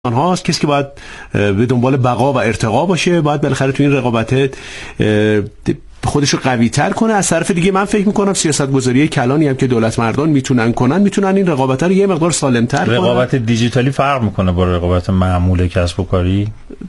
هاست. کسی که باید به دنبال بقا و ارتقا باشه باید بالاخره تو این رقابت خودشو قوی تر کنه. از طرف دیگه من فکر میکنم سیاستگذاری کلانی هم که دولت مردان میتونن این رقابت رو یه مقدار سالم‌تر کنن. رقابت دیجیتالی فرق میکنه با رقابت معمول کسب و کاری؟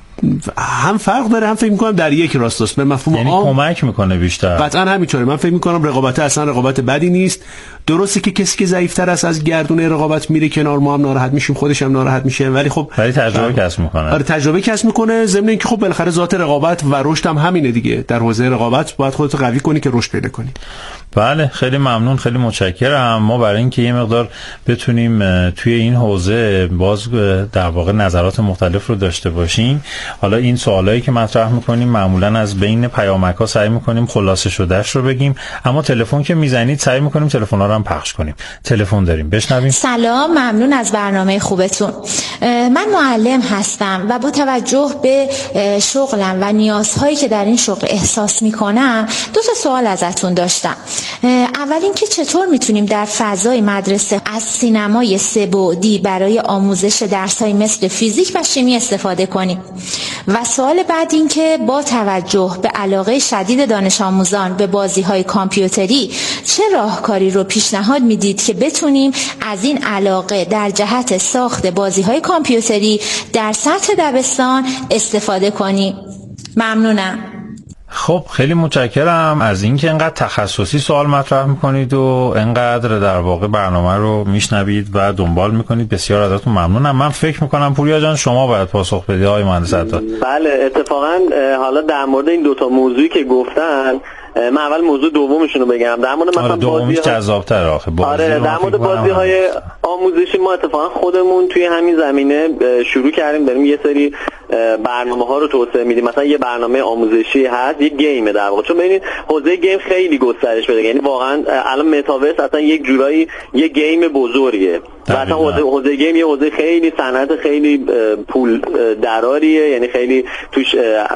هم فرق داره، هم فکر میکنم در یک راست است. به مفهوم یعنی عام کمک میکنه بیشتر. قطعا همینطوره. من فکر میکنم رقابت اصلا رقابت بدی نیست. درسته که کسی که ضعیف‌تر است از گردونه رقابت میره کنار، ما هم ناراحت میشیم، خودش هم ناراحت میشه، ولی خب تجربه کسب میکنه. آره تجربه کسب میکنه. ضمن اینکه خب بالاخره ذات رقابت و رشد هم همینه دیگه. در حوزه رقابت باید خودت قوی کنی که رشد پیدا کنی. بله خیلی ممنون، خیلی متشکرم. ما برای اینکه یه مقدار بتونیم توی این حوزه باز در واقع نظرات مختلف رو داشته باشیم، حالا این سوالایی که مطرح میکنیم معمولا از بین پیامک‌ها سعی میکنیم خلاصه شدهش رو بگیم، اما تلفن که میزنید سعی میکنیم تلفن‌ها رو هم پخش کنیم. تلفن داریم، بشنویم. سلام، ممنون از برنامه خوبتون. من معلم هستم و با توجه به شغلم و نیازهایی که در این شغل احساس میکنم 2 سوال ازتون داشتم. اول اینکه چطور میتونیم در فضای مدرسه از سینمای 3 بعدی برای آموزش درس‌های مثل فیزیک و شیمی استفاده کنیم؟ و سوال بعد این که با توجه به علاقه شدید دانش آموزان به بازی‌های کامپیوتری چه راهکاری رو پیشنهاد میدید که بتونیم از این علاقه در جهت ساخت بازی‌های کامپیوتری در سطح دبستان استفاده کنیم؟ ممنونم. خب خیلی متشکرم از اینکه اینقدر تخصصی سوال مطرح میکنید و اینقدر در واقع برنامه رو میشنوید و دنبال میکنید. بسیار ازتون ممنونم. من فکر میکنم پوریا جان شما باید پاسخ بدید آقای مهندس عطار. بله اتفاقا حالا در مورد این 2 موضوعی که گفتن، من اول موضوع دومشون رو بگم. در مورد مثلا دومیش جذاب‌تر آخه آره در مورد بازی‌های آموزشی ما اتفاقا خودمون توی همین زمینه شروع کردیم، داریم یه سری برنامه‌ها رو توسعه میدیم. مثلا یه برنامه آموزشی هست، یه گیمه در واقع، چون ببینید حوزه گیم خیلی گسترش پیدا، یعنی واقعا الان متاورس اصلا یک جورایی یه گیم بزرگه. مثلا حوزه گیم یه حوزه خیلی صنعت خیلی پول دراریه، یعنی خیلی توش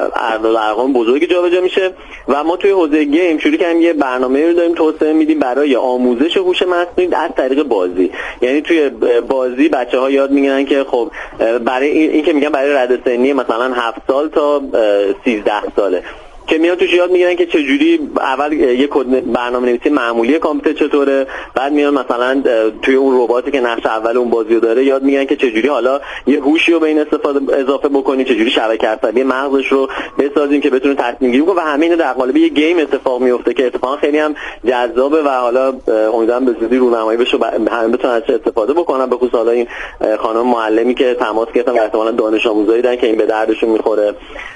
ارقام بزرگی جابجا میشه و ما توی حوزه گیم شروع کردیم یه برنامه رو داریم توسعه میدیم برای آموزش هوش مصنوعی از طریق بازی. یعنی توی بازی بچه‌ها یاد میگیرن که خب برای این که میگن برای رده سنی مثلا 7 سال تا 13 ساله که میان توش یاد میگیرن که چجوری اول یه کد برنامه‌نویسی معمولی کامپیوتر چطوره، بعد میان مثلا توی اون رباتی که نقش اول اون بازیو داره یاد میگیرن که چجوری حالا یه هوشی رو به این استفاده اضافه بکنیم، چجوری شبکه عصبی مغزش رو بسازیم که بتونه تصمیم گیری کنه و همین در قالب یه گیم اتفاق میفته که اتفاقا خیلی هم جذابه و حالا امیدوارم به زودی رونمایی بشه همه بتونن ازش استفاده بکنن. به خصوص حالا این خانم معلمی که تماس گرفتن و احتمالاً دانش آموزایی دارن که این به دردشون میخوره.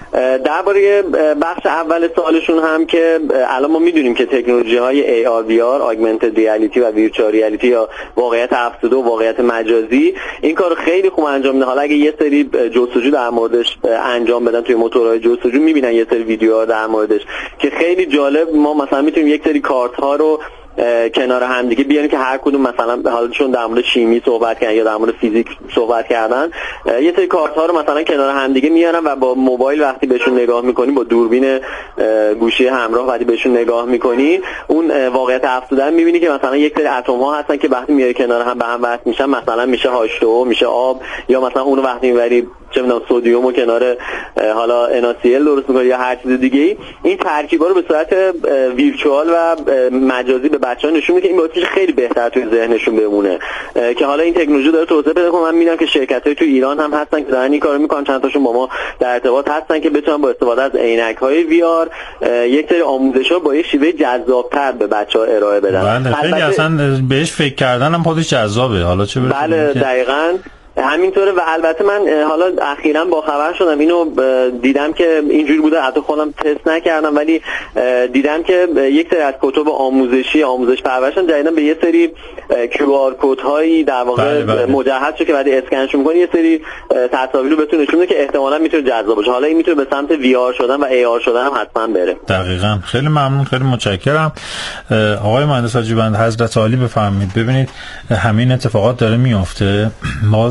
درباره بخش اول سوالشون هم که الان ما میدونیم که تکنولوژی‌های AR VR Augmented Reality و Virtual Reality یا واقعیت افزوده و واقعیت مجازی این کارو خیلی خوب انجام میده. حالا اگه یه سری جستجو در موردش انجام بدن توی موتورهای جستجو میبینن یه سری ویدیوها در موردش که خیلی جالب. ما مثلا میتونیم یک سری کارت‌ها رو کنار هم دیگه بیاریم که هر کدوم مثلا حالا چون در مورد شیمی صحبت کردن یا در مورد فیزیک صحبت کردن، یه سری کارت ها رو مثلا کنار هم دیگه میارن و با موبایل وقتی بهشون نگاه میکنی، با دوربین گوشی همراه وقتی بهشون نگاه میکنی، اون واقعیت افزوده میبینی که مثلا یک سری اتم ها هستن که وقتی میای کنار هم به هم وصل میشن مثلا میشه H2O، میشه آب، یا مثلا اون وقتی میبری چه میدونم سدیم و کنار حالا NaCl درست میکنی یا هر چیز دیگه. این ترکیبا رو به صورت ویرچوال و مجازی به بچه‌ها نشون میده که این باعث خیلی بهتر توی ذهنشون بمونه که حالا این تکنولوژی داره توسعه پیدا کنه. من میدونم که شرکت‌های تو ایران هم هستن که دارن این کارو میکنن، چند تاشون با ما در ارتباط هستن که بتونن با استفاده از عینک‌های VR یک سری آموزش‌ها با یک شیوه جذاب‌تر به بچه‌ها ارائه بدن. بله خیلی اصلا بهش فکر کردن هم خودش جذابه. حالا چه برسه؟ بله دقیقاً همینطوره. و البته من حالا اخیراً با خبر شدم، اینو دیدم که اینجوری بوده، حتی خودم تست نکردم ولی دیدم که یک سری از کتب آموزشی آموزش پرورشن جدیداً به یه سری QR کد هایی در واقع مجهز شده که بعد اسکنش می‌کنی یه سری تصاویر رو بتونه نشون بده که احتمالاً میتونه جذاب باشه. حالا این میتونه به سمت VR شدن و AR شدن هم حتما بره. دقیقاً. خیلی ممنون، خیلی متشکرم. آقای مهندس حاجی‌بند حضرت عالی بفرمایید. ببینید همین اتفاقات داره میفته.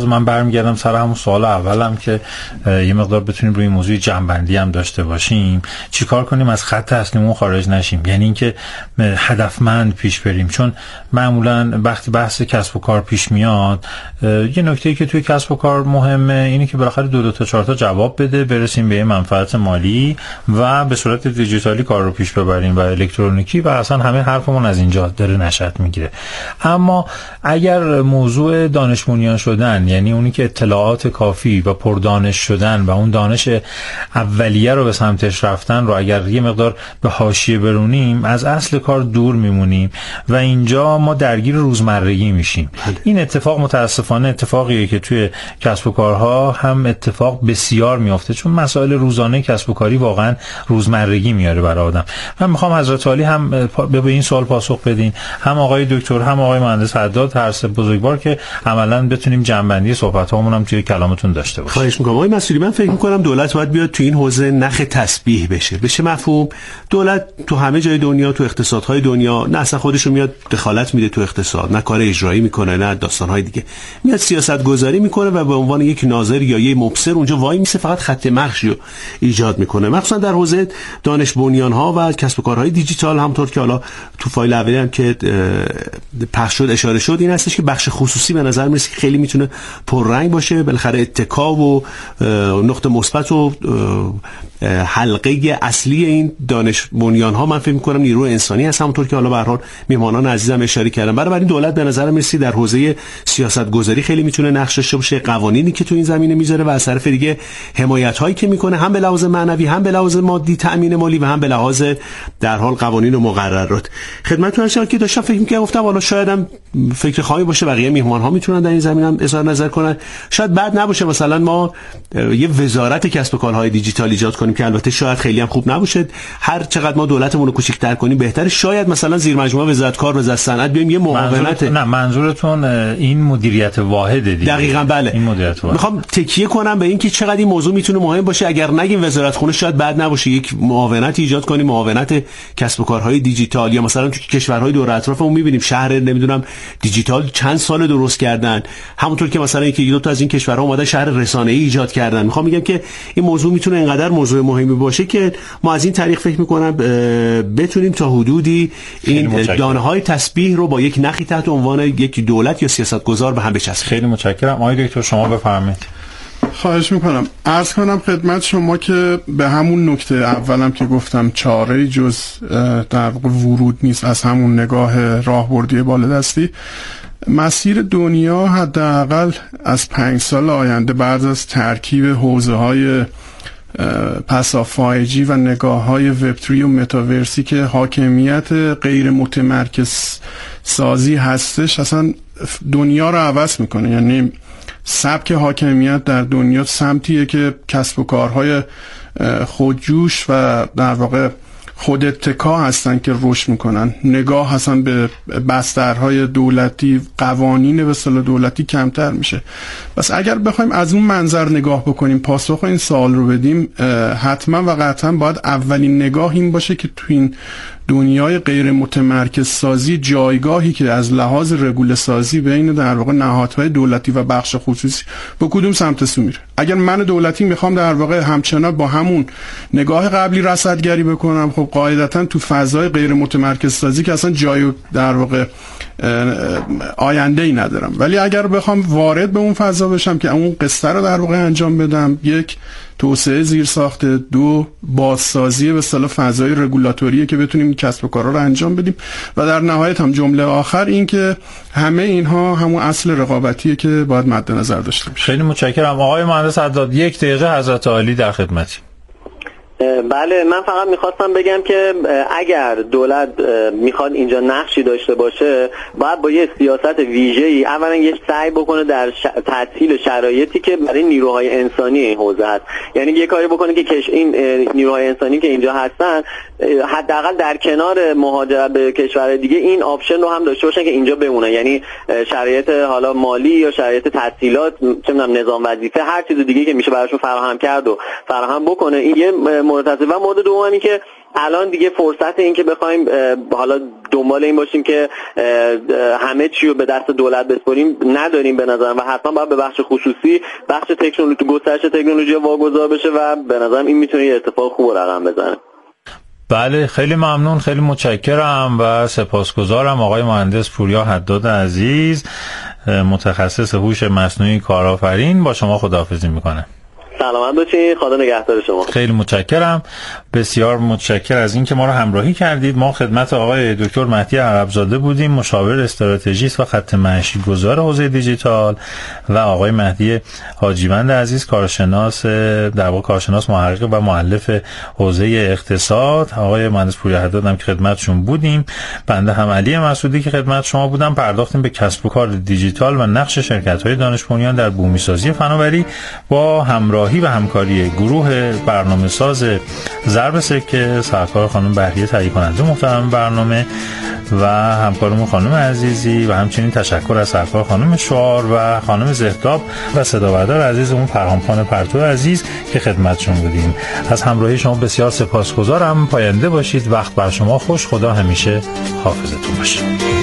من برمیگردم سر همون سوال اولم که یه مقدار بتونیم روی موضوع جنبندی هم داشته باشیم، چیکار کنیم از خط اصلیمون خارج نشیم، یعنی اینکه هدفمند پیش بریم. چون معمولا وقتی بحث کسب و کار پیش میاد، یه نکته‌ای که توی کسب و کار مهمه اینه که بالاخره 2 تا 4 تا جواب بده، برسیم به یه منفعت مالی و به صورت دیجیتالی کار رو پیش ببریم و الکترونیکی و اصلا همه حرفمون از اینجا داره نشأت میگیره. اما اگر موضوع دانش بنیان شدن، یعنی اونی که اطلاعات کافی و پردانش شدن و اون دانش اولیه رو به سمتش رفتن رو اگر یه مقدار به حاشیه برونیم، از اصل کار دور میمونیم و اینجا ما درگیر روزمرگی میشیم. این اتفاق متاسفانه اتفاقیه که توی کسب و کارها هم اتفاق بسیار میافته، چون مسائل روزانه کسب و کاری واقعا روزمرگی میاره برای آدم. من میخوام حضرت عالی هم به این سوال پاسخ بدین، هم آقای دکتر هم آقای مهندس حداد، هر سه بزرگوار، که عملاً بتونیم جنبندی صحبت‌هامون هم توی کلامتون داشته باشیم. خواهش می‌کنم. آقای مسئولی، من فکر می‌کنم دولت باید بیاد تو این حوزه نخ تسبیح بشه مفهوم. دولت تو همه جای دنیا، تو اقتصادهای دنیا، نه اصلا خودش رو میاد دخالت میده تو اقتصاد، نه کار اجرایی میکنه، نه داستان‌های دیگه، میاد سیاست گذاری میکنه و به عنوان یک ناظر یا یک مبصر اونجا وای میسه، فقط خط مخشی رو ایجاد میکنه. مخصوصا در حوزه دانش بنیان‌ها و کسب و کارهای دیجیتال، همونطور که حالا تو فایل اولی هم که پخش شد اشاره شد، این هستش که بخش خصوصی به نظر میرسه که خیلی میتونه پررنگ باشه. بالاخره اتکا و نقطه مثبت و حلقه اصلی این دانش بنیان ها من فکر می‌کنم نیروی انسانی هست، همونطور که حالا به هر حال میهمانان عزیزم اشاره کردن. برای دولت به نظر میرسه در حوزه سیاست گذاری خیلی میتونه نقش داشته باشه، قوانینی که تو این زمینه میذاره و از طرف دیگه حمایت هایی که میکنه، هم به لحاظ معنوی، هم به لحاظ مادی، تامین مالی، و هم به لحاظ در حال قوانین و مقررات. خدمتتون هستم که داشتم فکر می‌کردم، گفتم حالا شاید هم فکر خواهی باشه بقیه میهمان ها میتونن در این زمینه هم اظهار نظر کنن. شاید بد نباشه مثلا ما یه وزارت کسب و کارهای دیجیتال ایجاد کنیم که البته شاید خیلی هم خوب نباشه، هر چقدر ما دولتمون رو کوچیک‌تر کنیم بهتره. شاید مثلا زیر مجموعه وزارت کار و وزارت صنعت بیایم یه معاونت. نه منظورتون این مدیریت واحده دیگه. دقیقاً بله، این مدیریت واحد. میخوام تکیه کنم به این که چقدر این موضوع میتونه مهم باشه. اگر نگیم وزارت خونه شاید بد نباشه یک معاونت ایجاد کنیم، معاونت کسب و کارهای دیجیتال. یا مثلا تو کشورهای دور اطرافمون میبینیم شهر نمیدونم دیجیتال چند سال درست کردن، همونطور که مثلا یکی دو تا از این کشورها اومدن شهر رسانه‌ای ایجاد کردن. میخوام میگم که این موضوع میتونه اینقدر موضوع مهمی باشه که ما از این طریق فکر میکنم بتونیم تا حدودی این دانه‌های تسبیح رو با یک نخی تحت عنوان یک دولت یا سیاستگزار به هم بچسبونیم. خیلی متشکرم. آقای دکتر شما بفرمایید. خواهش میکنم. عرض کنم خدمت شما که به همون نکته اولم که گفتم چاره جز در ورود نیست از همون نگاه راهبردی بالادستی. مسیر دنیا حداقل از 5 سال آینده بعد از ترکیب حوزه‌های پسافایجی و نگاه‌های وب 3 و متاورسی که حاکمیت غیر متمرکز سازی هستش، اصلا دنیا رو عوض میکنه. یعنی سبک حاکمیت در دنیا سمتیه که کسب و کارهای خودجوش و در واقع خود اتکا هستن که رشد میکنن. نگاه هستن به بسترهای دولتی، قوانین به اصطلاح دولتی کمتر میشه. بس اگر بخوایم از اون منظر نگاه بکنیم، پاسخ این سوال رو بدیم، حتما و قطعا باید اولین نگاه این باشه که تو این دنیای غیر متمرکز سازی جایگاهی که از لحاظ رگوله سازی بین در واقع نهادهای دولتی و بخش خصوصی به کدوم سمت سو میره. اگر من دولتی میخوام در واقع همچنان با همون نگاه قبلی رصدگری بکنم، خب قاعدتا تو فضای غیر متمرکز سازی که اصلا جای در واقع آینده ای ندارم. ولی اگر بخوام وارد به اون فضا بشم که اون قصه رو در واقع انجام بدم، یک توسعه زیرساخت، دو بازسازی به اصطلاح فضای رگولاتوریه که بتونیم کسب و کارا رو انجام بدیم، و در نهایت هم جمله آخر این که همه اینها همون اصل رقابتیه که باید مد نظر داشته باشیم. خیلی متشکرم. آقای مهندس حداد 1 دقیقه حضرت عالی در خدمتی. بله، من فقط میخواستم بگم که اگر دولت میخواد اینجا نقشی داشته باشه، باید با یه سیاست ویژه‌ای اولا یه سعی بکنه در تسهیل شرایطی که برای نیروهای انسانی این حوزه هست. یعنی یه کاری بکنه که این نیروهای انسانی که اینجا هستن حداقل در کنار مهاجرت به کشور دیگه این آپشن رو هم داشته باشن که اینجا بمونن. یعنی شرایط حالا مالی یا شرایط تحصیلات، چه می‌دونم نظام وظیفه، هر چیز دیگه که میشه براشون فراهم کرد و فراهم بکنه. این یه مورد است. و مورد دومی که الان دیگه فرصت این که بخوایم حالا دنبال این باشیم که همه چی رو به دست دولت بسپاریم نداریم به نظرم و حتما باید به بخش خصوصی، بخش تکنولوژی، گسترش تکنولوژی واگذار بشه و به نظرم این میتونه یه اتفاق خوب رقم بزنه. بله خیلی ممنون، خیلی متشکرم و سپاسگزارم آقای مهندس پوریا حداد عزیز، متخصص هوش مصنوعی کارآفرین. با شما خداحافظی میکنم. سلامت باشین، خدا نگهدار شما. خیلی متشکرم، بسیار متشکر از این که ما رو همراهی کردید. ما خدمت آقای دکتر مهدی عربزاده بودیم، مشاور استراتژیست و خط مشی گذار حوزه دیجیتال، و آقای مهدی حاجیوند عزیز، کارشناس محقق و مؤلف حوزه اقتصاد. آقای مهندس پوریا حداد هم که خدمتشون بودیم. بنده هم علی مسعودی که خدمت شما بودم. پرداختیم به کسب و کار دیجیتال و نقش شرکت‌های دانش بنیان در بومی‌سازی فناوری با همراهی و همکاری گروه برنامه‌ساز ضرب سکه، سرکار خانم بهریه تهیه کننده محترم برنامه و همکارمون خانم عزیزی، و همچنین تشکر از سرکار خانم شعار و خانم زهداب و صدابردار عزیزمون پرهامخان پرتو عزیز که خدمتشون بودیم. از همراهی شما بسیار سپاسگزارم. پاینده باشید. وقت بر شما خوش. خدا همیشه حافظتون باشه.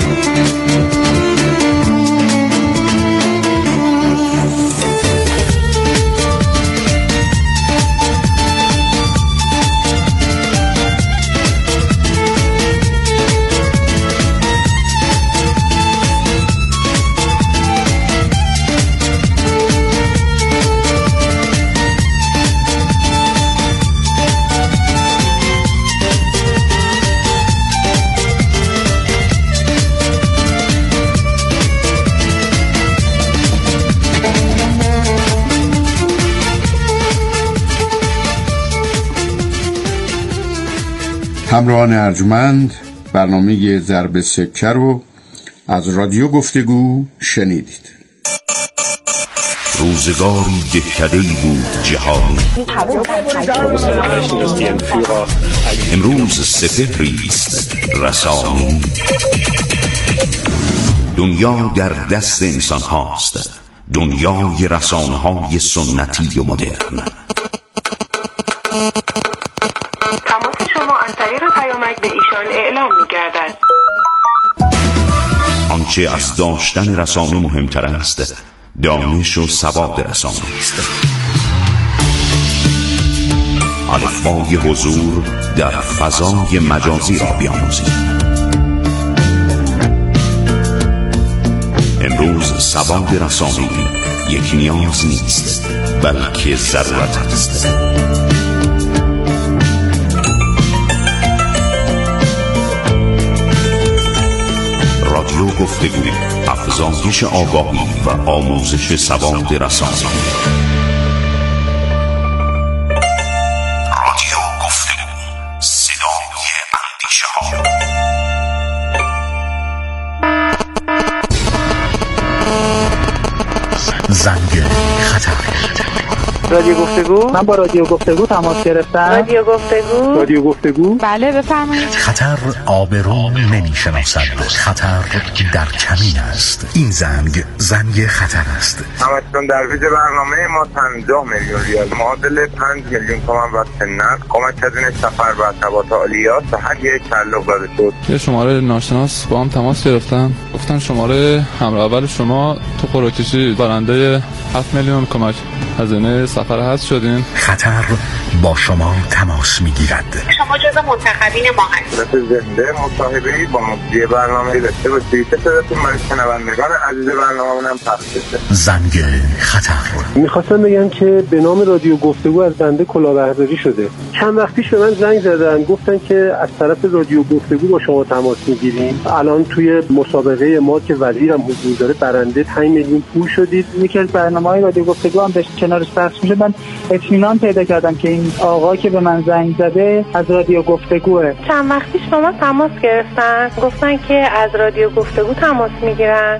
همراهان ارجمند، برنامه ضرب سکه رو از رادیو گفتگو شنیدید. روزگاری دهکده‌ای بود جهانی، امروز سپهری است رسانی. دنیا در دست انسان هاست، دنیای رسانه های سنتی و مدرن. تماس شما از طریق پیامک به ایشان اعلام می‌گردد. آنچه از داشتن رسانه مهمتر است، دانش و سواد رسانه است. الفبای حضور در فضای مجازی را بیاموزید. امروز سواد رسانه‌ای یک نیاز نیست، بلکه ضرورت است. رادیو گفتگو، افزایش آگاهی و آموزش سواد رسانه‌ای. رادیو گفتگو، صدای اندیشه‌ها. زنگ خطر. رادیو گفتگو؟ من با رادیو گفتگو تماس گرفتم. رادیو گفتگو؟ بله بفرمایید. خطر آبرو نمی‌شناسد، خطر در کمین است. این زنگ خطر است. همچنان در ویژه برنامه ما 50 میلیون ریال معادل 5 میلیون تومان واسه نقد کمک هزینه سفر و ارتباط عالیات به هر یک تعلق داده شد. یه شماره ناشناس با هم تماس گرفتن، گفتن شماره همراه اول شما تو قرعه‌کشی برنده 7 میلیون کمک هزینه سفر هست شدین. خطر با شما تماس میگیرد. شما جزو منتخبین ما هستید. زنده مصاحبه‌ای با مجری برنامه داشته باشید. صداتون من شنوندگان عزیز برنامه‌مون هم پخش بشه. زنگ خطر. می‌خواستم بگم که به نام رادیو گفتگو از بنده کلاهبرداری شده. چند وقت پیش به من زنگ زدن، گفتن که از طرف رادیو گفتگو با شما تماس میگیریم. الان توی مسابقه ما که وزیرم حضور داره برنده 5 میلیون پول شدید. یکی از برنامه‌های رادیو گفتگو هم به کنارش پخش میشه. من اطمینان پیدا کردم که این آقا که به من زنگ زده از رادیو گفتگوه. چند وقت پیش شما تماس گرفتن، گفتن که از رادیو گفتگو تماس میگیرن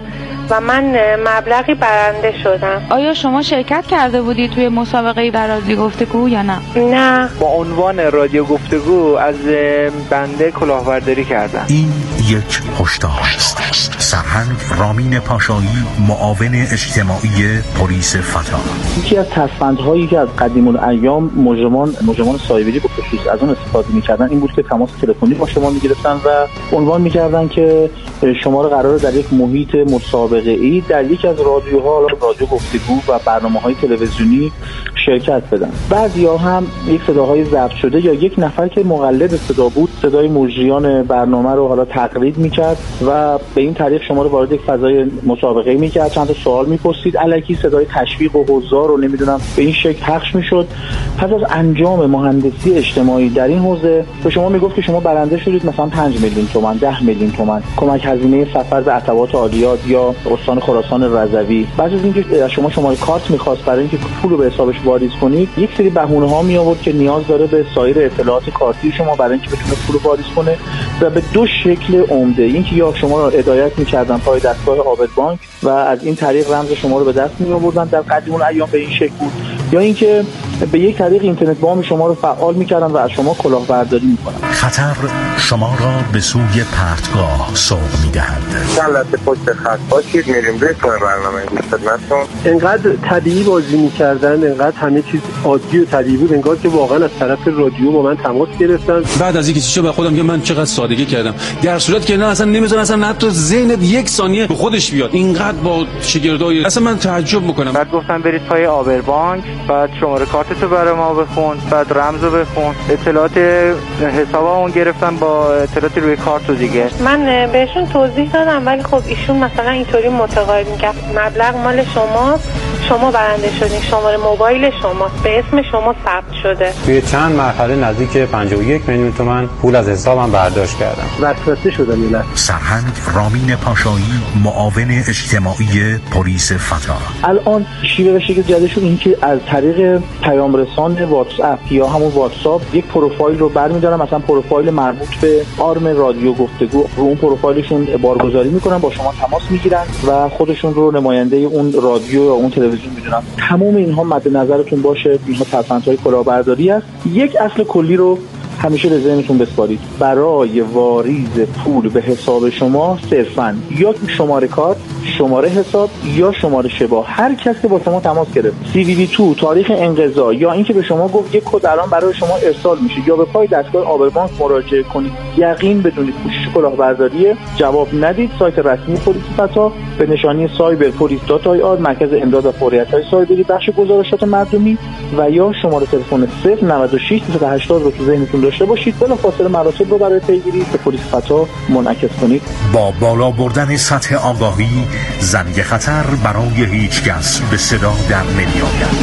و من مبلغی برنده شدم. آیا شما شرکت کرده بودید توی مسابقه در رادیو گفتگو یا نه؟ نه. با عنوان رادیو گفتگو از بنده کلاهبرداری کردم. این یک هشدار است. سرهنگ رامین پاشایی، معاون اجتماعی پلیس فتا. یکی از تصفندهایی که از قدیم الایام مجرمان سایبری به خصوص از اون استفاده می‌کردن این بود که تماس تلفنی با شما می‌گرفتن و عنوان می‌کردن که شما رو قراره در یک محیط مسابقه‌ای در یک از رادیوها، رادیو گفتگو و برنامه‌های تلویزیونی شرکت بدن. بعضیا هم یک صداهای ضبط شده یا یک نفر که مقلد صدا بود صدای مجریان برنامه رو حالا تقلید می‌کرد و به این طریق شما رو وارد یک فضای مسابقه‌ای می‌کرد، چند تا سوال می‌پرسید، الکی صدای تشویق و حضار رو نمی‌دونم به این شکل پخش می‌شد. پس از انجام مهندسی اجتماعی در این حوزه به شما میگفت که شما برنده شدید مثلا 5 میلیون تومان، 10 میلیون تومان کمک هزینه سفر به عتبات عالیات یا استان خراسان رضوی. بعد از اینکه از شما شماره کارت می‌خواست برای اینکه پول رو به حسابش واریز کنید، یک سری بهونه‌ها می آورد که نیاز داره به سایر اطلاعات کارتی شما برای اینکه بتونه پول رو واریز کنه و به دو شکل عمده. اینکه یا شما رو هدایت می‌کردن پای دستگاه عابد بانک و از این طریق رمز شما رو به دست می‌آوردن، در قدیم الایام به این شکل بود، یا اینکه به یک طریق اینترنت بام شما رو فعال می‌کردن و از شما کلاهبرداری می‌کنن. خطر شما را به سوی پرتگاه سوق می‌دهد. چند لحظه پشت خط باشید، میریم روی برنامه گوش خدمتتون. انقدر طبیعی بازی می‌کردن، انقدر همه چیز عادی و طبیعی بود، انگار که واقعا از طرف رادیو با من تماس گرفتن. بعد از اینکه چیزو به خودم که من چقدر سادگی کردم، در صورتی که نه اصلا نمی‌ذارن اصلا حتی ذهنت یک ثانیه به خودش بیاد، اینقدر با شگردای اصلا من تعجب می‌کنم. بعد گفتن برید پای آبر بانک، بعد شماره کارتتو برای ما بخون، بعد رمزو بخون، اطلاعات حسابمون گرفتن با اطلاعات روی کارت دیگه. من بهشون توضیح دادم ولی خب ایشون مثلا اینطوری متقاعد می‌کرد مبلغ مال شماست، شما برنده شدین، شماره موبایل شماست، به اسم شما ثبت شده. توی چند مرحله نزدیک 51 میلیون تومان پول از حسابم برداشت کردم. وسوسه شدم یه لحظه. سرهنگ رامین پاشایی، معاون اجتماعی پلیس فتا. الان شیوه و شکل جدیدشون این که از طریق پیام رسان واتس اپ یا همون واتساپ یک پروفایل رو برمی‌دارن، مثلا پروفایل مربوط به آرم رادیو گفتگو، رو اون پروفایلشون بارگذاری میکنن، با شما تماس میگیرن و خودشون رو نماینده اون رادیو یا اون تلویزیون میدونن. تمام اینها مد نظرتون باشه، اینها تفاوت‌های کلاهبرداری است. یک اصل کلی رو همیشه به ذهنتون بسپارید. برای واریز پول به حساب شما صرفاً یا شماره کارت، شماره حساب یا شماره شباهه، هر کسی که با شما تماس گرفت، CVV2، تاریخ انقضا یا اینکه به شما گفت یک کد الان برای شما ارسال میشه یا به پای دستگاه آبر بانک مراجعه کنید، یقین بدونید کوشش کلاهبرداری، جواب ندید. سایت رسمی پلیس فتا به نشانی cyberpolice.ir، مرکز امداد و فوریت‌های سایبری، بخش گزارشات مردمی، و یا شماره تلفن 096 380 رو تو ذهنتون داشته باشید. بلافاصله مراتب رو برای پیگیری به پلیس فتا منعکس کنید. با بالا بردن سطح آگاهی، زنگ خطر برای هیچ کس به صدا در نمی‌آید.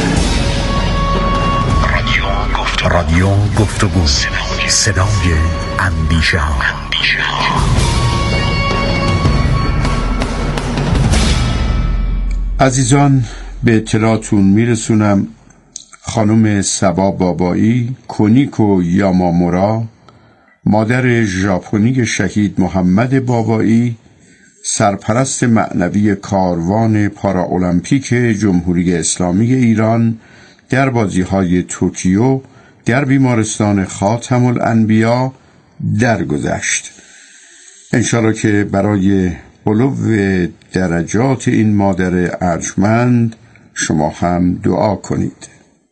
رادیو گفتگو، صدای اندیشه ها. عزیزان، به اطلاعتون میرسونم خانم سبا بابایی، کونیکو یامامورا، مادر ژاپنی شهید محمد بابایی، سرپرست معنوی کاروان پاراولمپیک جمهوری اسلامی ایران در بازی‌های توکیو در بیمارستان خاتم الانبیا درگذشت. انشاءالله که برای علو درجات این مادر ارجمند شما هم دعا کنید.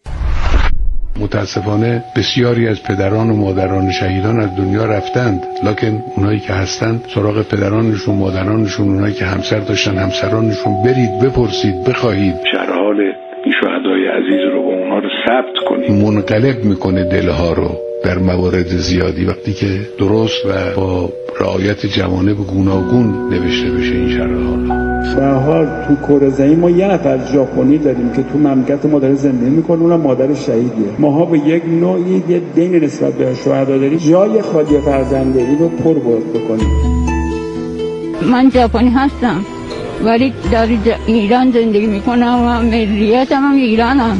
متاسفانه بسیاری از پدران و مادران شهیدان از دنیا رفتند، لکن اونایی که هستند سراغ پدرانشون، مادرانشون، اونایی که همسر داشتن همسرانشون برید، بپرسید، بخواهید شرح حال این شهدای عزیز رو و اونها رو ثبت کنید. منقلب میکنه دلها رو در موارد زیادی وقتی که درست و با رعایت جوانب گوناگون نوشته بشه این شرح حال. به هر حال تو کره زمین ما یه نفر ژاپنی داریم که تو مملکت ما داره زندگی میکنه، اونم مادر شهیدیه. ماها به یک نوعی یه دین نسبت به شهدا داریم، جای خالی فرزندگی رو پر بکنیم. من ژاپنی هستم ولی در ایران زندگی میکنم و ملیتم هم ایرانم.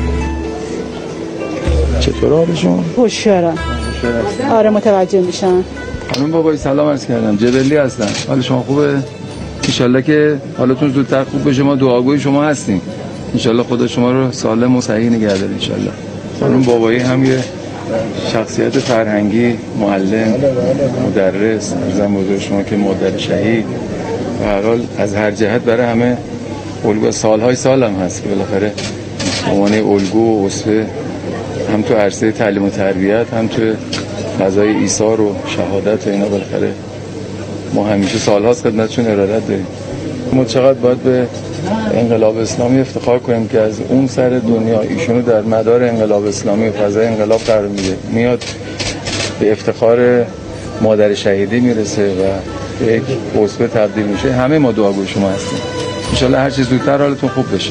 چطور حالشون؟ خوشحالم. آره متوجه میشن. خانم بابایی سلام عرض کردم، جبلی هستم. حال شما خوبه؟ انشالله که حالتون زودتر خوب بشه. ما دعاگوی شما هستیم. انشالله خدا شما رو سالم و صحیح نگه داره. انشالله. خانم بابایی هم یه شخصیت فرهنگی، معلم، مدرس، ارزم بزرگ شما که مادر شهید و هر حال از هر جهت برای همه الگو، سالهای سال هم هست که بالاخره عنوان الگو و اسوه هم تو عرصه تعلیم و تربیت، هم تو فضای ایثار و شهادت و اینا بالاخره ما همیشه سالهاست خدمتشون ارادت داریم. ما چقدر باید به انقلاب اسلامی افتخار کنیم که از اون سر دنیا ایشونو در مدار انقلاب اسلامی و فضای انقلاب قرار میده، میاد به افتخار مادر شهیدی میرسه و به یک اسوه تبدیل میشه. همه ما دعاگوی شما هستیم. انشالله هر چیز زودتر حالتون خوب بشه.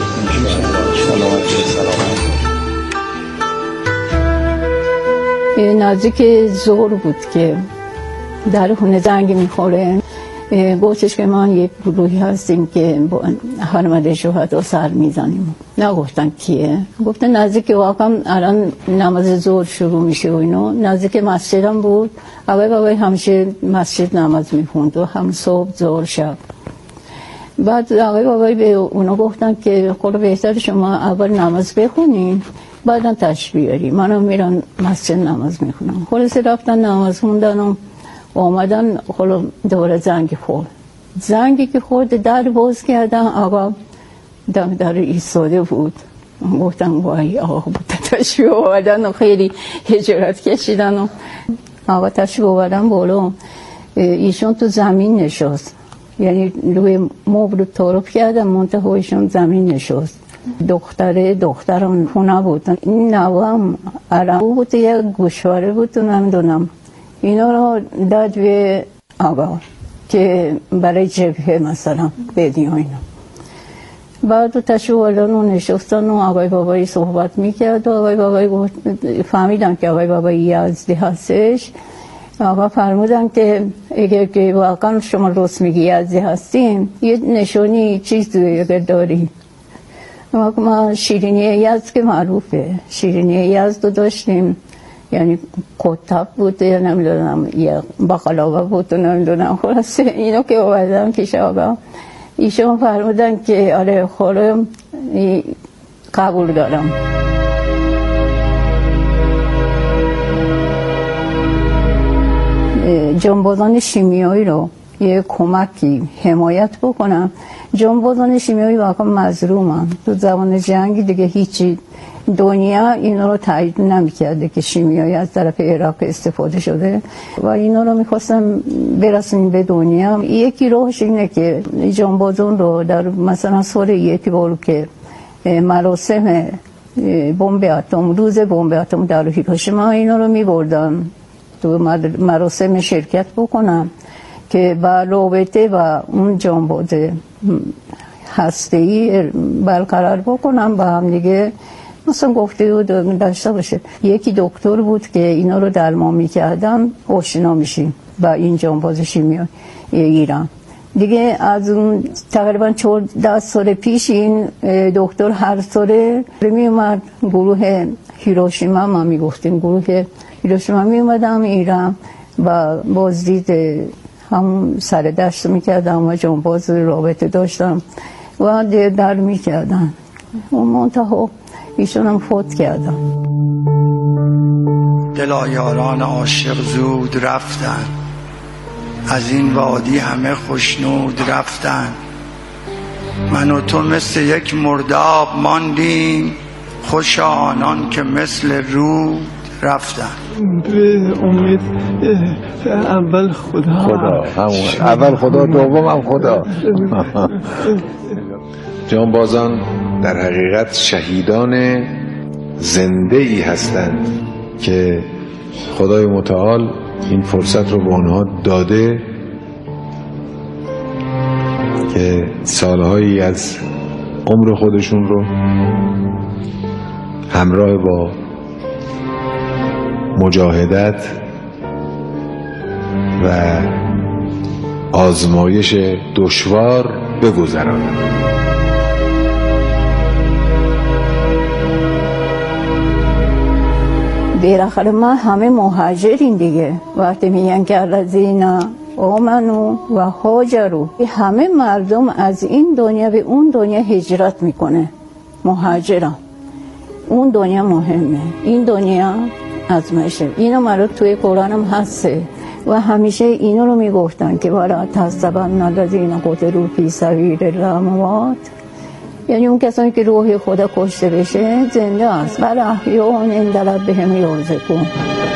نزدیک ظهر بود که در خونه زنگ میخوره. گفتش که ما یک گروهی هستیم که با حرمت شهدا سر میزنیم. نگفتن کیه، گفتن نزدیک واقعا الان نماز ظهر شروع میشه و اینو. نزدیک مسجدم بود. اول همیشه مسجد نماز میخوند و هم صبح ظهر شب. بعد آقای به اونا گفتن که خب بهتر شما اول نماز بخونین بعدا تشریف بیاری. منم میرم مسجد نماز میخونم. خلاص رفتن نماز خوندن و اومدن. خلاص دوباره زنگ خورد. زنگی که خورد در باز کردن، آقا در ایستاده بود. گفتن وای آقا بود تشریف آوردن و خیلی هجرت کشیدن و آقا تشریف آوردن بالا. ایشون تو زمین نشست، یعنی روی مبل رو تعارف کردن، منتها ایشون زمین نشست. دختران خونه بودن. این نوام علم بود، یک گوشواره بود نمیدونم. اینا رو داد به آقا که برای جبهه مثلا بدی و اینا. بعد تشریف آوردن و نشستن و آقای بابایی صحبت میکرد و آقای بابایی فهمیدن که آقای بابایی یزدی هستش. آقا فرمودن که اگر واقعا شما راست میگی یزدی هستین، یه نشونی چیزی اگر داری. ما شیرینی یزد که معروفه، شیرینی یزد رو داشتیم، یعنی قطب بود یا نمیدونم یا بقلاوه بود و نمیدونم. خلاصه اینو که آوردم پیش آقا، ایشون فرمودن که آره خورم قبول دارم. جانبازان شیمیایی رو یه کمکی حمایت بکنم. جانبازان شیمیایی واقعا مظلومن. تو زمان جنگ دیگه هیچی دنیا اینا رو تایید نمی‌کرده که شیمیایی از طرف عراق استفاده شده و اینا رو می‌خواستم برسونیم به دنیا. یکی راهش اینه که جانبازان رو در مثلا سال اعتبار که مراسم بمب اتم، روز بمب اتم در هیروشیما، اینا رو می‌بردن تو مراسم شرکت بکنم که با رابطه و اون جانباز هسته‌ای برقرار بکنم، با هم دیگه مثلا گفته بود داشته باشه. یکی دکتر بود که اینا رو درمان میکردن، آشنا میشیم با این جانباز شیمیایی ایران دیگه. از اون تقریبا 14 سال پیش این دکتر هر سال می اومد گروه هیروشیما، ما میگفتیم گروه هیروشیما می اومدم ایران و بازدید هم سر دشت میکردم و جانباز رابطه داشتم و در میکردن. اون منتها ایشون هم فوت کردن. دلا یاران عاشق زود رفتن، از این وادی همه خوشنود رفتن. من و تو مثل یک مرداب ماندیم، خوش آنان که مثل رود رفتن. به امید اول خدا اول خدا دوم هم خدا. جانبازان در حقیقت شهیدان زنده ای هستند که خدای متعال این فرصت رو به آنها داده که سالهایی از عمر خودشون رو همراه با مجاهدت و آزمایش دشوار بگذرانند. بالاخره ما همه مهاجرین دیگه. وقتی میگن که از این آمنو و هاجرو. همه مردم از این دنیا به اون دنیا هجرت میکنه، مهاجران. اون دنیا مهمه، این دنیا آزمایشه. اینو مرا توی قرآن هم هسته و همیشه اینو رو میگفتن که ولا تحسبن الذین قتلوا فی سبیل الله اموات، یعنی اون کسانی که روح خدا کشته بشه زنده است، بل احیاء عند ربهم یرزقون.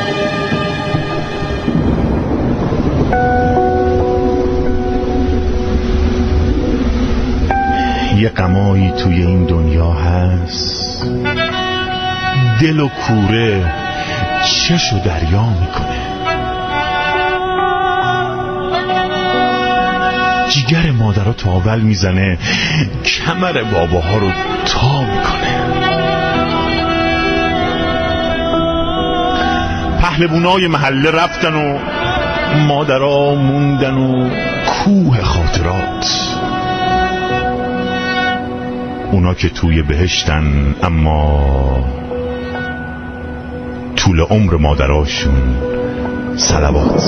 یه غمایی توی این دنیا هست، دل و کوره چشو دریا میکنه، جیگر مادرها تاول میزنه، کمر باباها رو تا میکنه. پهلوانای محله رفتن و مادرها موندن و کوه خاطرات. اونا که توی بهشتن اما طول عمر مادراشون صلوات.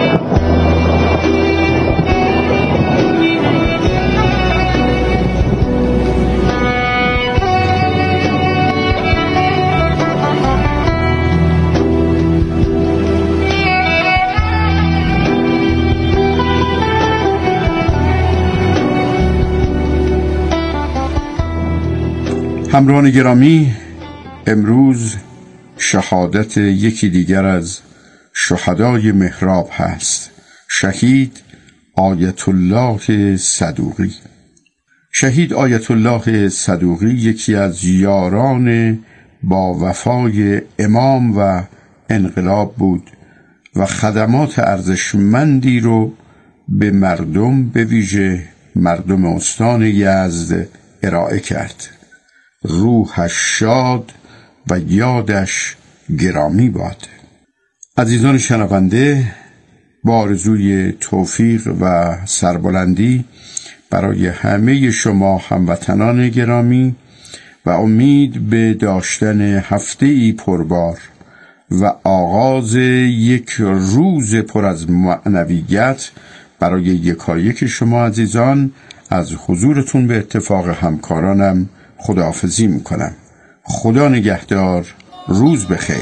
همراهان گرامی، امروز شهادت یکی دیگر از شهدای محراب هست، شهید آیت الله صدوقی. شهید آیت الله صدوقی یکی از یاران با وفای امام و انقلاب بود و خدمات ارزشمندی رو به مردم، به ویژه مردم استان یزد ارائه کرد. روحش شاد و یادش گرامی باد. عزیزان شنونده، با آرزوی توفیق و سربلندی برای همه شما هموطنان گرامی و امید به داشتن هفته‌ای پربار و آغاز یک روز پر از معنویت برای یکایک شما عزیزان، از حضورتون به اتفاق همکارانم خداحافظی میکنم. خدا نگهدار. روز بخیر.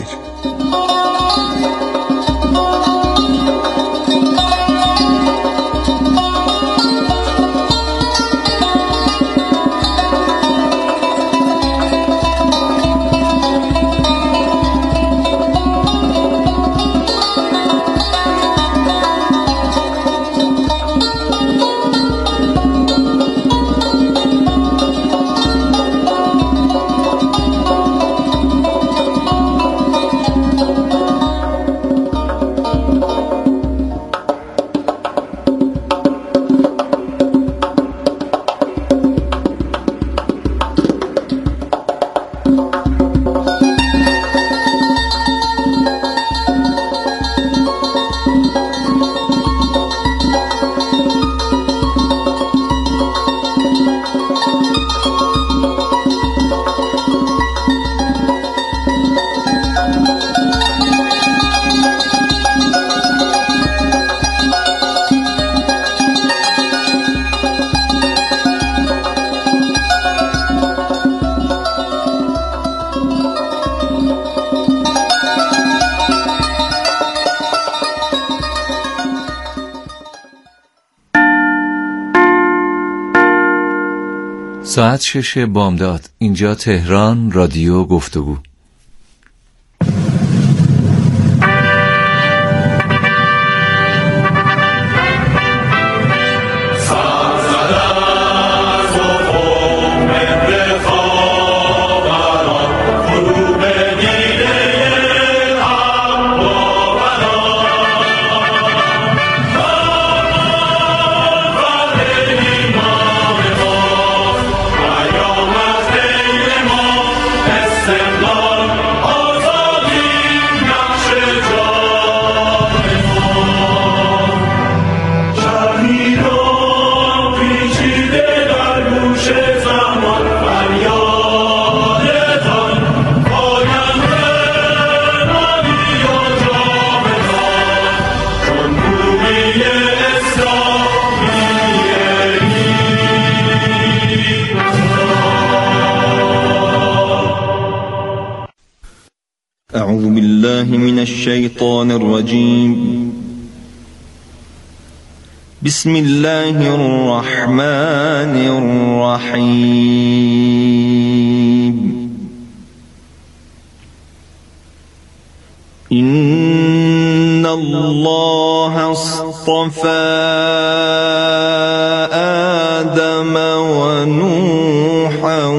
ساعت 6 بامداد. اینجا تهران، رادیو گفتگو. استقلال أعوذ بالله من الشيطان الرجيم. بسم الله الرحمن الرحيم. إن الله اصطفى آدم ونوحا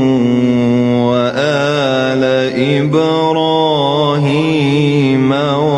وآل إبراهيم